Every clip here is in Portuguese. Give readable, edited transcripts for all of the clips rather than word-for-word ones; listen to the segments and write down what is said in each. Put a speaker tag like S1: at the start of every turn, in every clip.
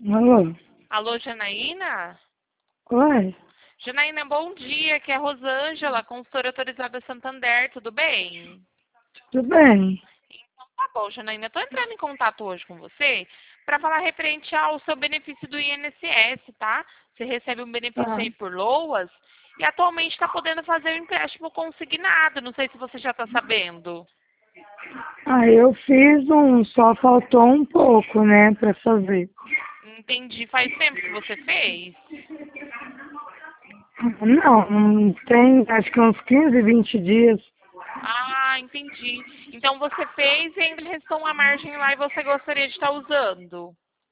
S1: Alô?
S2: Alô, Janaína?
S1: Oi?
S2: Janaína, bom dia, aqui é a Rosângela, consultora autorizada Santander, tudo bem?
S1: Tudo bem?
S2: Então tá bom, Janaína, eu tô entrando em contato hoje com você para falar referente ao seu benefício do INSS, tá? Você recebe um benefício
S1: Tá.
S2: aí por LOAS e atualmente está podendo fazer o empréstimo consignado, não sei se você já está sabendo.
S1: Eu fiz só faltou um pouco, né, pra fazer.
S2: Entendi, faz tempo que você fez?
S1: Não tem, acho que uns 15, 20 dias.
S2: Ah, entendi. Então você fez e ainda restou uma margem lá e você gostaria de estar usando.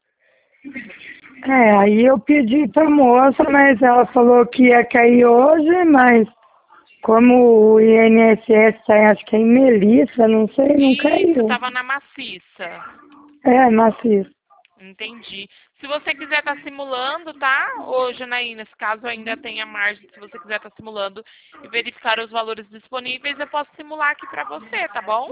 S1: Aí eu pedi pra moça, mas ela falou que ia cair hoje, mas como o INSS tá, acho que é em Melissa, não sei, não
S2: Isso,
S1: caiu.
S2: estava na maciça.
S1: É, maciço.
S2: Entendi. Se você quiser estar simulando, tá? Ô, Janaína, se caso ainda tenha margem, se você quiser estar simulando e verificar os valores disponíveis, eu posso simular aqui pra você, tá bom?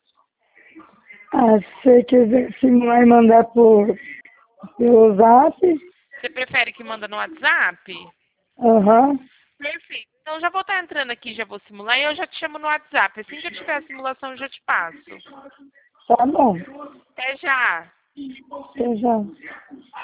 S1: Se você quiser simular e mandar pelo zap,
S2: Você prefere que manda no WhatsApp?
S1: aham,
S2: Perfeito. Então já vou estar entrando aqui, já vou simular e eu já te chamo no WhatsApp. Assim que eu tiver a simulação, eu já te passo.
S1: tá bom.
S2: Até já.
S1: Até já.